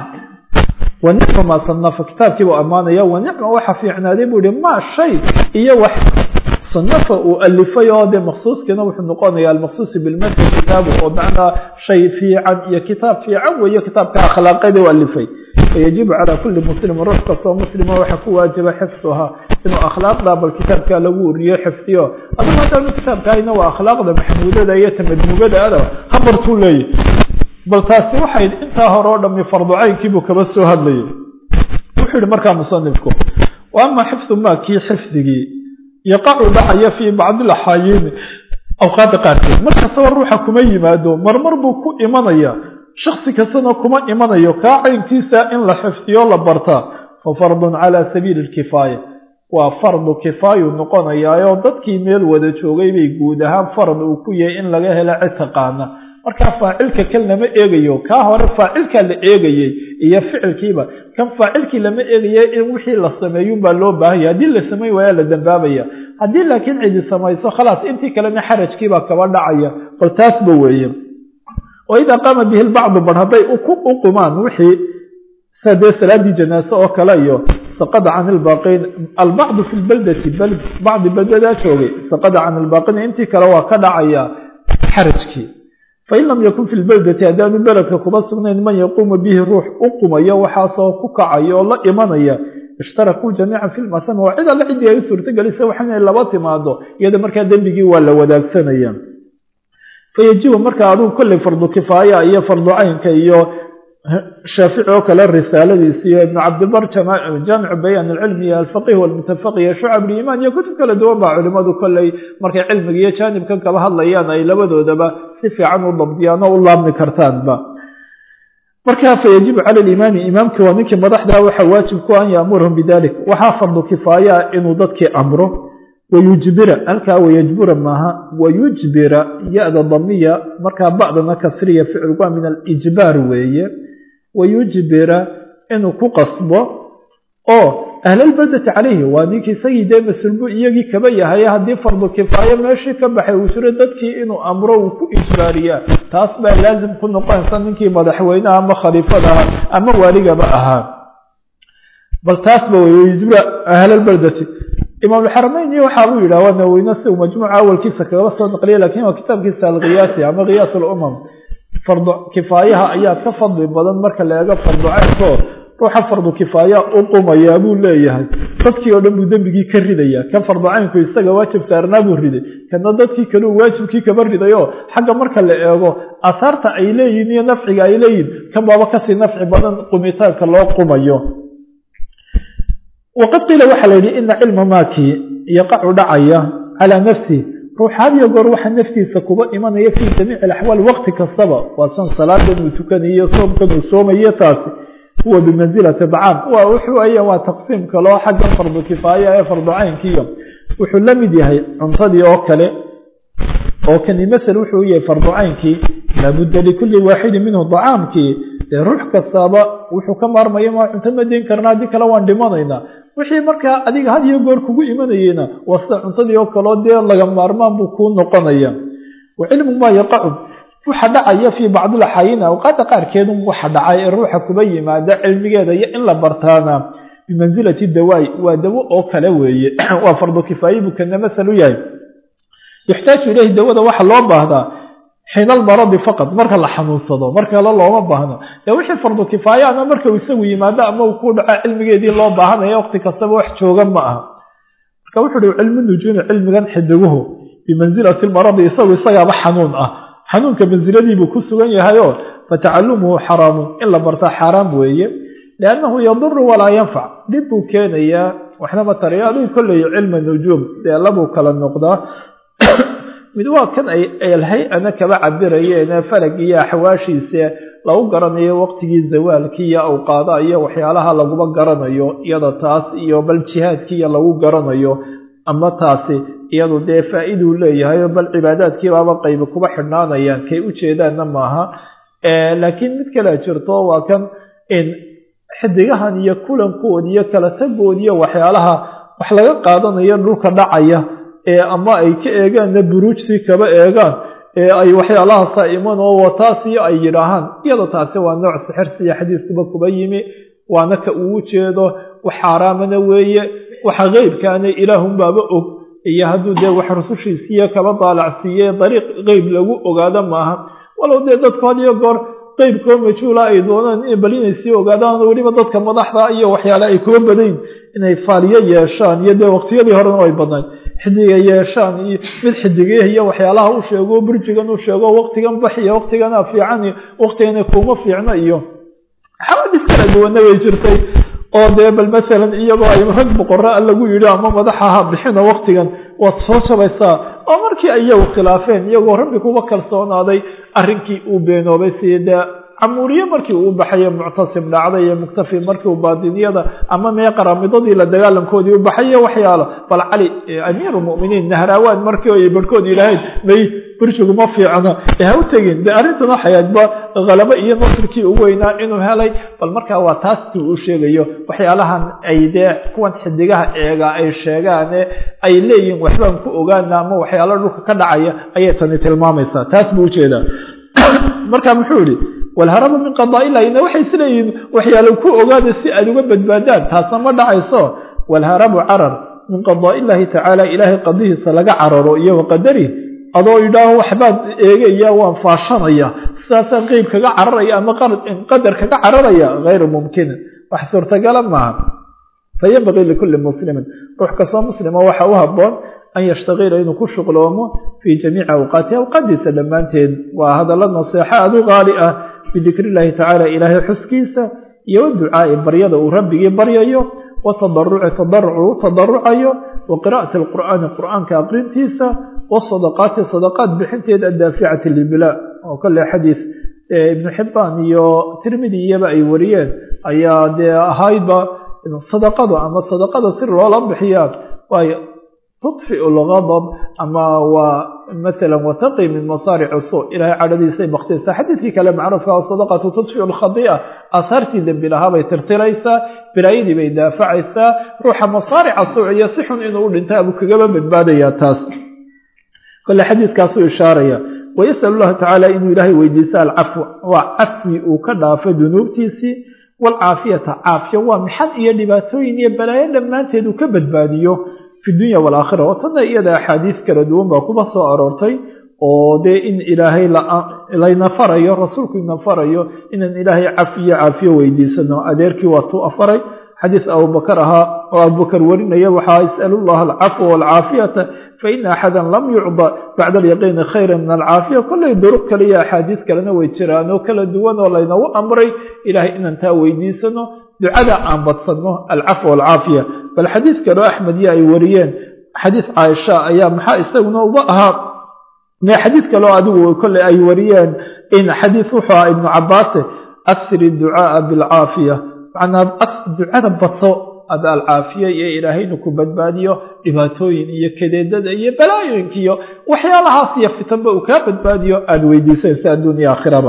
ونعم ما صنف كتاب كيبو أمانة ونعم وحفي عنادي بولي ما شيء إيا وح صنفه وألفه يوادي مخصوص كنا وحنقون يا المخصوص بالمثل كتابه ومعنى شيء في عن يا كتاب في عن ويا كتاب كأخلاق دي وألفه فيجب على كل مسلم روح قصوى مسلمة وحكو واجب حفظها إنه أخلاق ذا بالكتاب كالو ريا حفظيه أما ما تعمل كتاب كاينه وأخلاق ذا محمودة ذا يتمد مجد هذا خبرتوا لي بل تاسي وحيد انت هرودا من فرض عين كيبو كبسو هذلي وحيد مركا مصنفكم وأما حفظ ما كي حفظه يقع دعية في بعض الأحايين أوقات قاتل مركا صور روحكم أي مادو مرمر بكو إيمانيا شخص كسنة كما إيمانيا كاعين كيسا إن لحفظيه لبرتا ففرض على سبيل الكفاية وفرض كفاية نقونا يا يوضد كيميل ودجوغي بيقودها فرض وكوية إن لغاها لعتقانا marka faacilka kalama eegayo ka hore faacilka la eegayay iyo ficilkiiba kan faacilkii lama eegayay in wixii la sameeyo baa loo baahay hadii la sameeyo waa la dambaabaya hadii laakiin cidi sameeyso khalaas intii kalena xarajkiiba kaba dhacaya qoltaas ba weeyeen oo ida qama bihi al-ba'd barhaday u qumaan wixii sadee salaadi janaasa oo kala iyo سقط عن الباقين البعض في البلدة بل بعض البلدات سقط عن الباقين انت كلوا كدعيا حرجكي فإن لم يكن في البلدة أدان بلدك كبصرنا من يقوم به الروح أقوم وحاصا ككعي والله إيمانيا اشتركوا جميعا في المسام وعيدا لعدي يسر تقل سوحنا إلا باطي معه يدا مركا دنبقي ولا وداك سنيا فيجيب مركا عدو كل فرض كفاية إيا فرض عين كإيو شافعي وكلا الرسالة دي ابن عبد البر جامع بيان العلم الفقيه والمتفقيه شعب الإيمان يكتب كلا دوابع علماء كل مركي علم يجانب كان كما هالليانا إلا بدو دبا سفي عنه الضبطيانا والله من كرتان با مركا فيجب على الإمام إمام كوانيك مدحدا وحواجب كوان يأمرهم بذلك وحافظ كفاية إنه ضدك أمره ويجبر ألكا ويجبر معها ويجبر يأذى الضمية مركا بعضنا كسرية فعل من الإجبار ويه ويجبر إنه كقصبه أو أهل البلدة عليه وانيك سيدة مسلمو إيجي كبايا هيا هدي فرض كفاية ماشي كبحي وشردتك إنه أمره كإجبارية تاسبع لازم كنو قهصان إنكي مدحوينها أما خليفتها أما وارقة بأها بل تاسبع ويجبر أهل البلدة إمام الحرمين يوحاول إلى وأنه ينسي ومجموعة أول كيسة كغلصة نقلية لكن هو كتاب كيسة الغياثي أما غياث الأمم فرض كفايها أيها كفضل بدن مركا لا فرض عينه روح فرض كفاية أقوم يا أبو الله يهي تدكي ودنبو دنبكي كرديا كان فرض عينكو يساق واجب سارنابو الردي كان نددكي كانوا واجب كي كبر رديو حقا مركا لا أثارت أيليين ينفعي أيليين كان بابا كسي نفع بدن قميتاك الله قوم يو وقد قيل وحلالي إن علم ماكي يقع دعية على نفسه روح هذا يقول روح النفتي سكوبا إيمان يفي جميع الأحوال وقت كالصبا وصن صلاة وتكنية صوم كانوا صوم يتاسي huwa bimansilati dacam waa wuxuu aya waa taqsiimka loo xaggan fardu kifaaya ee fardu caynkiiyo wuxuu la mid yahay cuntadii oo kale oo kani masal wuxuu yahay fardu caynkii laabudda likulli waaxidin minhu dacaamkii dee ruux kastaaba wuxuu ka maarmaya ma cunto ma deyn karna haddii kale waan dhimanaynaa wixii markaa adiga had iyo goor kugu imanayeyna waa sida cuntadii oo kaleo dee laga maarmaan buu kuu noqonaya wa cilmu maa yaqacu waxa dhacaya fii bacdi laxaayina awqaada qaarkeedu waxa dhacay ee ruuxa kuba yimaada cilmigeeda iyo in la bartaana bimansilati dawaay waa dawo oo kale weeye waa fardu kifaaye buu kana masal u yahay yaxtaaju ilayhi dawada waxa loo baahdaa xiina almaradi faqad marka la xanuunsado marka kale looma baahno dee wixii fardu kifaaya ama marka uu isagu yimaado ama uu ku dhaco cilmigeedii loo baahanaya waqti kastaba wax jooga ma aha marka wuxuu uhi cilmu nujuumi cilmigan xidiguhu bimansilati almaradi isagaaba xanuun ah xanuunka mansiladiibuu ku sugan yahayoo fatacalumuhu xaraamun in la bartaa xaaraam weeye liannahu yaduru walaa yanfac dhib buu keenayaa waxnama tarayo adigu kolleeyo cilma nujuum dee labuu kala noqdaa mid waa kan ay hay-ana kaba cabirayeene falag iyo axwaashiisa lagu garanayo waqtigii zawaalkii iyo awqaada iyo waxyaalaha laguba garanayo iyada taas iyo bal jihaadkiiyo lagu garanayo ama taasi iyadu dee faa-iduu leeyahay bal cibaadaadkiibaaba qaybi kuba xidhnaanayaan kay u jeedaanna maaha laakiin mid kale jirto waa kan in xidigahan iyo kulankood iyo kala tagood iyo waxyaalaha wax laga qaadanayo dhulka dhacaya ama ay ka eegaanna buruujtii kaba eegaan ay waxyaalahaasa iman oo wataasiyo ay yidhaahaan iyada taasi waa nooc sixirsiya xadiiskuba kuba yimi waana ka uu jeedo wax xaaraamana weeye waxa qeybkaana ilaahunbaaba og iyo hadduu dee wax rusushiisiiyo kaba daalacsiiye dariiq qeyb lagu ogaado maaha walow dee dadku had iyo goor qeybkoo majhuula ay doonaan bal inay sii ogaadaan weliba dadka madaxda iyo waxyaale ay kuba badayn inay faaliyo yeeshaan iyo dee waqtiyadii horena way badnayd xidiga yeeshaan iyo mid xidigah iyo waxyaalaha u sheego burjigan u sheego waqtigan baxiyo waqtigana fiican iyo waqtigana kuma fiicno iyo xawadis kala duwana way jirtay oo dee bal masalan iyagoo ay rag boqorra lagu yidhi ama madaxaha bixina waqtigan waad soo jabaysaa oo markii ayagu khilaafeen iyagoo rabbi kuba kalsoonaaday arrinkii uu beenoobay sida camuuriye markii uu baxaye muctasim dhacday iyo muktafi markii uu baadiniyada ama mee qaraamidadii la dagaalankoodii u baxaye waxyaalo bal cali amiirulmu'miniin nahraawaan markii ay barhkood yidhaahayd may burjigu ma fiicno ha u tegin dee arrintan waxayaadba qalabo iyo nasrkii u weynaa inuu helay bal markaa waa taastii uu sheegayo waxyaalahan ay dee kuwan xidigaha eega ay sheegaane ay leeyihin waxbaan ku ogaana ama waxyaalo dhulka ka dhacaya ayay tani tilmaamaysaa taas buu ujeedaa marka muxuu yihi walharabu min qadaa'illahi ina waxay isleeyihiin waxyaalo ku ogaada si aad uga badbaadaan taasna ma dhacayso walharabu carar min qadaa'illahi tacaala ilaahay qadihiisa laga cararo iyo waqadari adoo yidhaaho waxbaad eegaya waan faashanaya sidaasaan qeyb kaga cararaya ama qadar kaga cararaya hayru mumkinin wax suurtagala maaha fayanbagii likulli muslimin ruux kastoo muslima waxa u haboon an yashtaqila inuu ku shuqloomo fii jamiici awqaatihi awqaadiisa dhammaanteed waa hadalla naseexo aad u qaali ah bidikri illaahi tacaala ilaahay xuskiisa iyo waducaa'i baryada uu rabbigii baryayo watadaruci tadaruc uu tadarucayo wa qiraa'ati alqur'aani qur'aanka aqrintiisa wasadaqaati sadaqaat bixinteed addaaficati libilaa oo kale xadiis ibnu xibbaan iyo tirmidi iyaba ay wariyeen ayaa dee ahaydba sadaqadu ama sadaqada si loola bixiyaa waayo tudfiu lgadab ama waa maala wataqi min masaarici suu ilahay cadhadiisay baktiyaysaa xadiidkii kale macruufka sadaqatu tudfiu lkhadi'a aahaartii dembi lahaa bay tirtiraysaa biraayadii bay daafacaysaa ruuxa masaarica suuc iyo si xun inuu u dhinta abuu kagaba badbaadayaa taas kole xadiiskaasuu ishaaraya wayasal llahu tacaala inuu ilaahay weydiista alcafw waa cafwi uu ka dhaafo dunuubtiisii waalcaafiyata caafiya waa mixan iyo dhibaatooyin iyo balaayo dhammaanteed uu ka badbaadiyo fi dunya waalaakhira oo tanna iyada axaadiis kala duwan baa kuba soo aroortay oo dee in ilaahay layna farayo rasuulku ina farayo inaan ilaahay caafiyo weydiisano adeerkii waa tuu afaray xadiis abubakar ahaa oo abubakar warinaya waxaa is'alu llaha alcafwa waalcaafiyata faina axadan lam yucda bacda alyaqiini khayra min alcaafiya kollay duruq kale iyo axaadiis kalena way jiraan oo kala duwan oo laynagu amray ilaahay inaan taa weydiisano ducada aan badsanno alcafwa waalcaafiya bal xadiis kaleo axmed iyo ay wariyeen xadiis caaisha ayaa maxaa isaguna uba ahaa xadiis kaleo adigu kolley ay wariyeen in xadiis wuxuu ahaa ibnu cabaase aksiri ducaaa bilcaafiya macnaa ducada badso ada alcaafiya iyo ilaahaynu ku badbaadiyo dhibaatooyin iyo kadeedada iyo balaayooyinka iyo waxyaalahaas iyo fitanba uu kaa badbaadiyo aada weydiisanaysa adduunya aakhiraba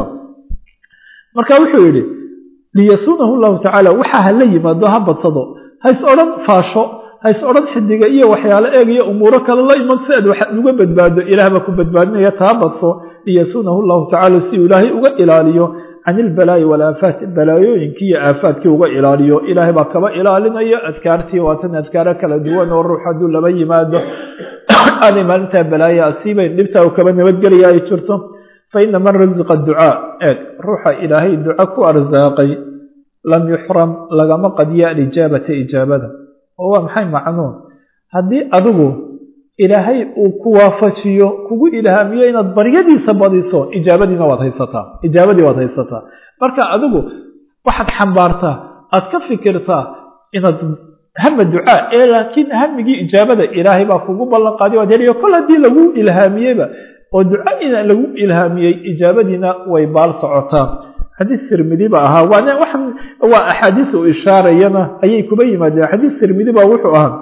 marka wuxuu yidhi liyasuunahu llahu tacaala waxaa hala yimaado ha badsado hays odhan faasho hays odhan xidiga iyo waxyaalo eegiyo umuuro kale la iman si aad wax uga badbaado ilaah baa ku badbaadinaya taa badso liyasuunahu llahu tacaala si uu ilaahay uga ilaaliyo can ilbalaa'i walaafaat balaayooyinkii iyo aafaadkii uga ilaaliyo ilaahay baa kaba ilaalinayo adkaartii waatan adkaaro kala duwan oo ruux hadduu laba yimaado aanay maalintaa balaayo asiibayn dhibtaa uu kaba nabadgelaya ay jirto fa ina man rasiqa ducaa eeg ruuxa ilaahay duco ku arsaaqay lam yuxram lagama qadiya alijaabata ijaabada oo waa maxay macnuun haddii adigu ilaahay uu ku waafajiyo kugu ilhaamiyo inaad baryadiisa badiso ijaabadii waad haysataa marka adigu waxaad xambaartaa aad ka fikirtaa inaad hama ducaa ee laakiin hamigii ijaabada ilaahay baa kugu ballan qaaday waad heliyo kol haddii lagu ilhaamiyeyba oo ducadiina lagu ilhaamiyey ijaabadiina way baal socotaa xadiis tirmidi ba ahaa waa axaadiis uu ishaarayana ayay kuba yimaadeen xadiis tirmidi baa wuxuu ahaa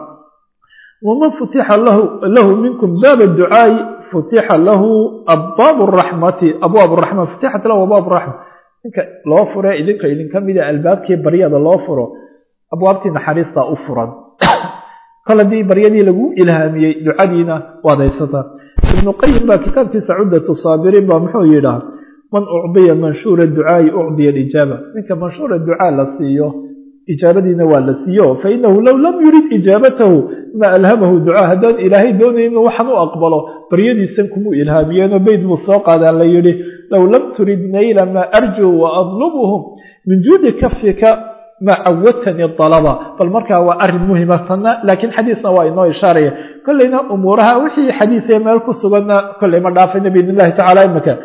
ومن فتح له منكم باب الدعاء فتح له أبواب الرحمة فتحت له أبواب الرحمة إنك لو فرى إذن كميدا الباب كي بريادة لو فرى أبوابتي نحريصة أفرا قال دي بريادي لقو إلهامي دعادينا وضيستا ابن قيم كتاب في سعودة الصابرين بمحو يلاه من أعطي منشور الدعاء أعطي الإجابة إنك منشور الدعاء لصيه إجابتنا والسيو فإنه لو لم يريد إجابته ما ألهمه دعاء هدان إلهي دون إنه وحنو أقبله بريدي سنكمو إلهاميان وبيد مصاق على الله يري لو لم تريد نيل ما أرجو وأطلبهم من جود كفك ما عودتني الطلبة فالمركة هو أرد مهمة لكن حديثنا وإنه إشارة كلنا أمورها وحي حديثي مالك سبنا كل ما دافعنا بإذن الله تعالى المكان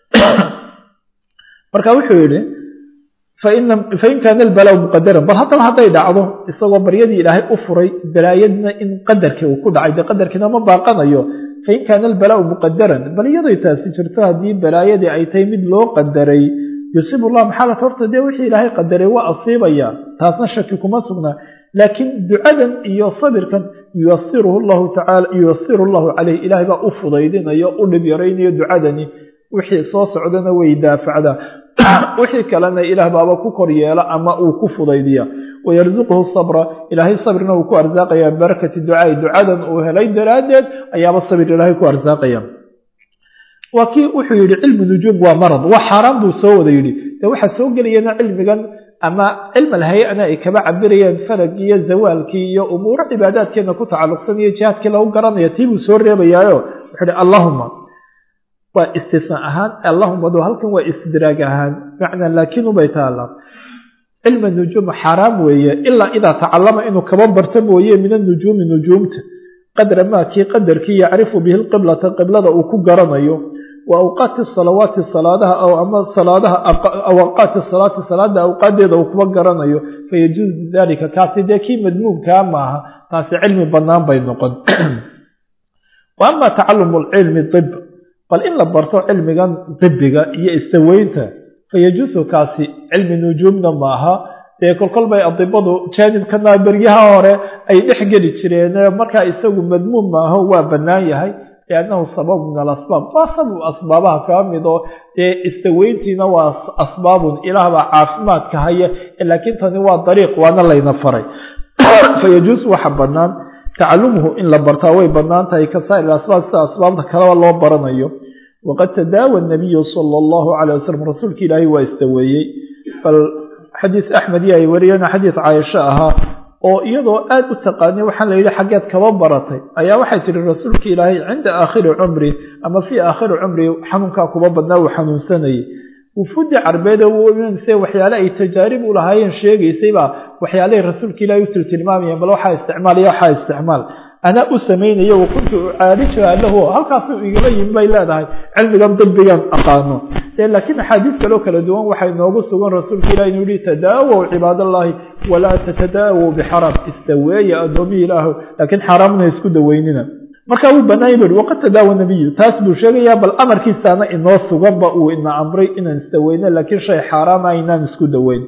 مركة وحي فإن كان البلاء مقدرا بل هذا يدعوه إصوى بريدي إلهي أفري بلايدنا إن قدرك وكل عيد قدرك ما باقنا أيوه فإن كان البلاء مقدرا بلايدي تاسجرتها دي بلايدي عيتين لو قدري يصيب الله محالة ورطة دي وحي إلهي قدري وأصيب إياه تاسنشككم أسقنا لكن دعاء يصبر كان ييسره الله تعالى ييسر الله عليه إلهي بأفضيدين يقول بيرين يدعادني وحي صوص عدنا ويدافع ذا وحي كلنا إله بابا كوريالا أما أو كفضيديا ويرزقه الصبر إلهي صبرنا وكو أرزاقيا بركة الدعاء دعاء وهلي درادد أيام الصبر إلهي كو أرزاقيا وكي أحيي علم النجوم ومرض وحرام بسوء ذيلي وحا سوق لينا علم أما علم الهيئة أنا إكبا عبريا فلقيا زوالكي أمور عبادات كنا كنت على الصنية جهات كلا وقران يتيب سوريا بيايو اللهم واستثناء أهان اللهم ودو هلكن واستدراج أهان معنى لكنه بيتالا علم النجوم حرام ويا إلا إذا تعلم إنه كمان برتم ويا من النجوم نجومته قدر ما كي قدر كي يعرف به القبلة وكو قرنيو وأوقات الصلوات الصلاة أو أما الصلاة أو أوقات الصلاة أوقات ذا وكو قرنيو فيجوز ذلك كاسدكي مدموم كامها تاس علم بنام بينقد وأما تعلم العلم الطب قال إن لبرتو علمي طبيغا iyo istaweynta fayajusu kaasi cilmi nujuumna maaha ee kolkol bay adibadu jaanibkana baryaha hore ay dhixgeli jireen marka isagu madmuum maaha waa banaan yahay لأنه سبب من الأسباب فسبب أسبابها كامدة استوينتنا وأسباب إلها عافمات كهية لكن تنوى الطريق وأنا الله ينفري فيجوز وحبنان تعلمه إن لبرتاوي بنان تاي كسائر الأسباب أسباب كلا الله برنايو وقد تداوى النبي صلى الله عليه وسلم رسولك إلهي واستويي فالحديث أحمد يا ورينا حديث عائشة oo iyadoo aad u taqaanay waxaan la yiri xageed kaba baratay ayaa waxay tiri rasuulka ilaahay cinda aakhir umri ama fi aakhir umri xanuunka kuba badnaa uu xanuunsanay وفود عربيده ومنسى وحياله أي تجارب ولهاين شيء يسيبا وحياله الرسول كلا يتر تلمامي بل وحا استعمال يا حا استعمال أنا أسمين يا وكنت عارفها له هل كاسو يقولي ما إلا ده علم قام طبيا أقانو لكن حديث كلو كلا دوان وحي نوغس وان رسول كلا يقولي تداووا عباد الله ولا تتداووا بحرام استوى يا أدومي له لكن حرامنا يسكد ويننا marka uu banaayay waqti daawo nabiga taas buu sheegaya bal amarkiisana inoo sugan ba uu in amray inaan istaweyna laakiin shay xaraam ah inaan isku daweyn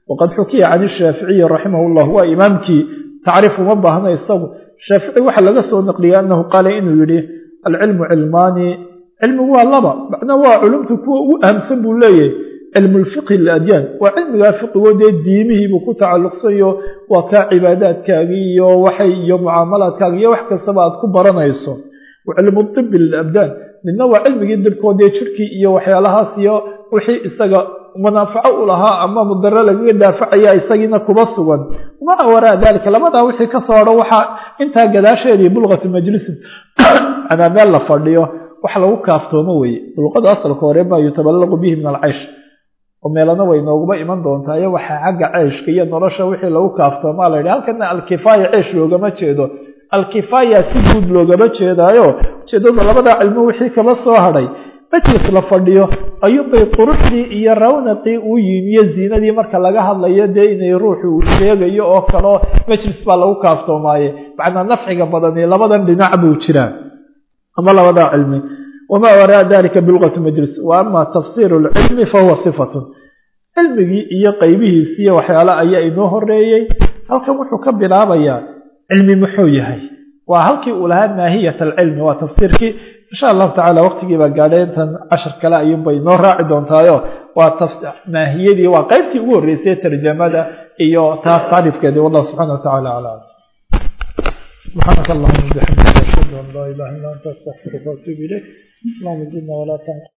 waqad xukiya can الshaaficiyi raximah اllah waa imaamkii tacriif uma baahna isagu shaafici waxaa laga soo naqliyay anahu qaala inuu yihi alcilmu cilmaani cilmigu waa laba macnaa waa culumta kuwa ugu ahamsan buu leeyahay cilmu lfiqhi liladyaan waa cilmigaa fiqigoo dee diimihiibuu ku tacalluqsayo waa kaa cibaadaadkaagii iyo waxay iyo mucaamalaadkaagi iyo wax kastaba aad ku baranayso wa cilmu tibi lilabdaan midna waa cilmigii dibkoo dee jirkii iyo waxyaalahaas iyo wixii isaga manaafaco u lahaa ama mudaro lagaga daafacaya isagiina kuba sugan maca waraa dalika labadaa wixii ka soo hadho waxaa intaa gadaasheedii bulqatu majlisin anaa meel la fadhiyo wax lagu kaaftoomo weeye bulqada asalka hore maa yutaballaqu bihi min alcaysh oo meelana way nooguba iman doontaa waxaa xagga ceyshka iyo nolosha wixii lagu kaaftoomaa la yidhi halkana alkifaaya ceysh loogama jeedo alkifaaya si guud loogama jeedaayo ujeedada labadaa cilmo wixii kaba soo hadhay majlis la fadhiyo ayuunbay quruxdii iyo rawnaqii uu yimiyo ziinadii marka laga hadlayo dee inay ruuxu uu sheegayo oo kaleo majlis baa lagu kaaftoomaye macnaa nafciga badani labadan dhinac buu jiraa ama labadaa cilmi wamaa waraa dalika bilqatu majlis wa ama tafsiiru lcilmi fahuwa sifatun cilmigii iyo qaybihiisiiyo waxyaale ayaa inoo horeeyey halkan wuxuu ka bilaabayaa cilmi muxuu yahay waa halkii uu lahaa maahiyat alcilmi waa tafsiirkii insha allahu tacala waqtigii baa gaadhay intan cashar kale ayuunbay inoo raaci doontaayo waa maahiyadii waa qaybtii ugu horreysay tarjamada iyo taas tacriifkeedii wallahu subxana wa tacala aclam subxaanaka allahuma bixamdika ashhadu an laa ilaha illa anta astaghfiruka wa atuubu ilayk اللهم زدنا ولا تنقصنا